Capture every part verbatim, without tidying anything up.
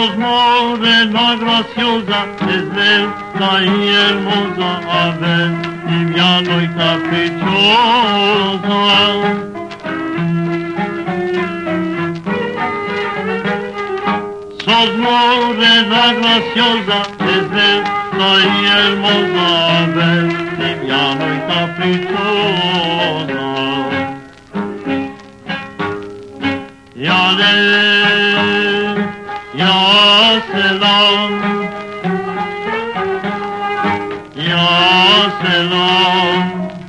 sos morena graciosa, esbelta y hermosa, a ver, liviano y caprichosa. Sos morena graciosa, esbelta y hermosa, a ver, liviano y caprichosa. Ya le, ya selam, ya selam,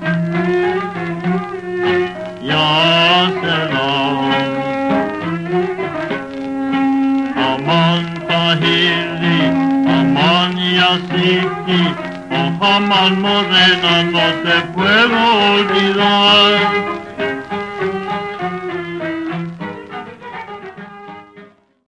ya selam. Aman Tahirli, aman Yasiki, oh aman morena, no te puedo olvidar.